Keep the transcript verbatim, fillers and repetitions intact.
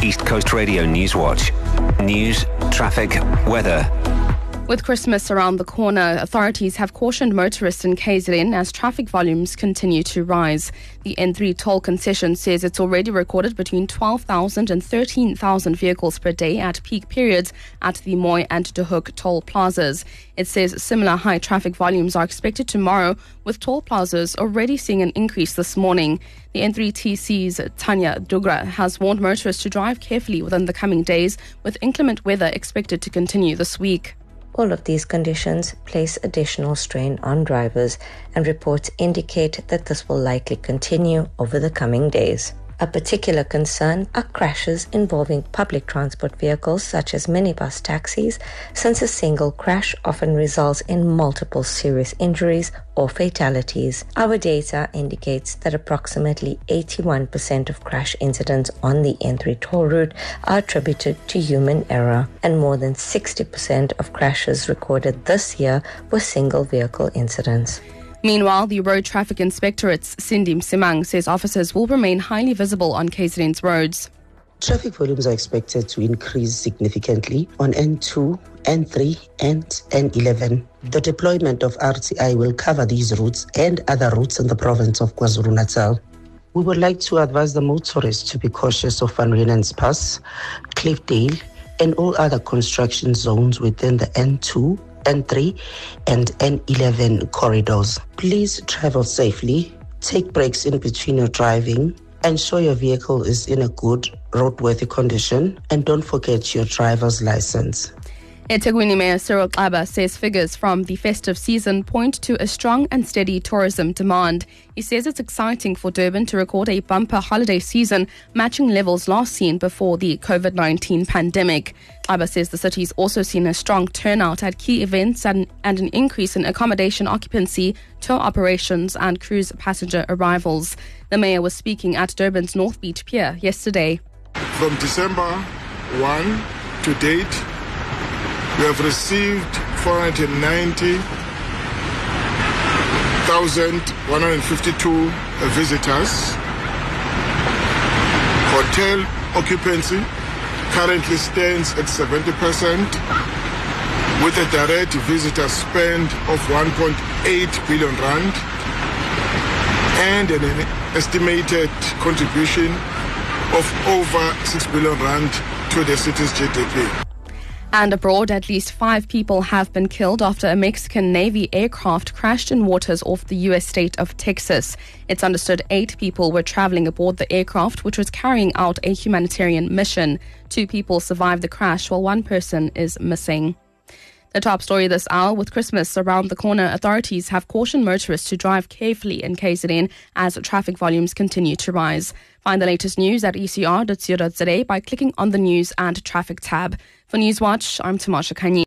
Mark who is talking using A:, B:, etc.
A: East Coast Radio Newswatch. News, traffic, weather.
B: With Christmas around the corner, authorities have cautioned motorists in K Z N as traffic volumes continue to rise. The N three toll concession says it's already recorded between twelve thousand and thirteen thousand vehicles per day at peak periods at the Moy and De Hoek toll plazas. It says similar high traffic volumes are expected tomorrow, with toll plazas already seeing an increase this morning. The N three T C's Tanya Dugra has warned motorists to drive carefully within the coming days, with inclement weather expected to continue this week.
C: All of these conditions place additional strain on drivers, and reports indicate that this will likely continue over the coming days. A particular concern are crashes involving public transport vehicles such as minibus taxis, since a single crash often results in multiple serious injuries or fatalities. Our data indicates that approximately eighty-one percent of crash incidents on the N three toll route are attributed to human error, and more than sixty percent of crashes recorded this year were single vehicle incidents.
B: Meanwhile, the Road Traffic Inspectorate's Cindy Msimang says officers will remain highly visible on K Z N's roads.
D: Traffic volumes are expected to increase significantly on N two, N three and N eleven. The deployment of R T I will cover these routes and other routes in the province of KwaZulu-Natal. We would like to advise the motorists to be cautious of Van Riemen's Pass, Cliffdale and all other construction zones within the N two, N three and N eleven corridors. Please travel safely, take breaks in between your driving, ensure your vehicle is in a good roadworthy condition, and don't forget your driver's license.
B: eThekwini Mayor Cyril Xaba says figures from the festive season point to a strong and steady tourism demand. He says it's exciting for Durban to record a bumper holiday season, matching levels last seen before the COVID nineteen pandemic. Xaba says the city's also seen a strong turnout at key events and, and an increase in accommodation occupancy, tour operations and cruise passenger arrivals. The mayor was speaking at Durban's North Beach Pier yesterday.
E: From December first to date, we have received four hundred ninety thousand one hundred fifty-two visitors. Hotel occupancy currently stands at seventy percent, with a direct visitor spend of one point eight billion rand and an estimated contribution of over six billion rand to the city's G D P.
B: And abroad, at least five people have been killed after a Mexican Navy aircraft crashed in waters off the U S state of Texas. It's understood eight people were traveling aboard the aircraft, which was carrying out a humanitarian mission. Two people survived the crash, while one person is missing. The top story this hour: with Christmas around the corner, authorities have cautioned motorists to drive carefully in K Z N as traffic volumes continue to rise. Find the latest news at e c r dot co dot za by clicking on the News and Traffic tab. For Newswatch, I'm Tamasha Kanyi.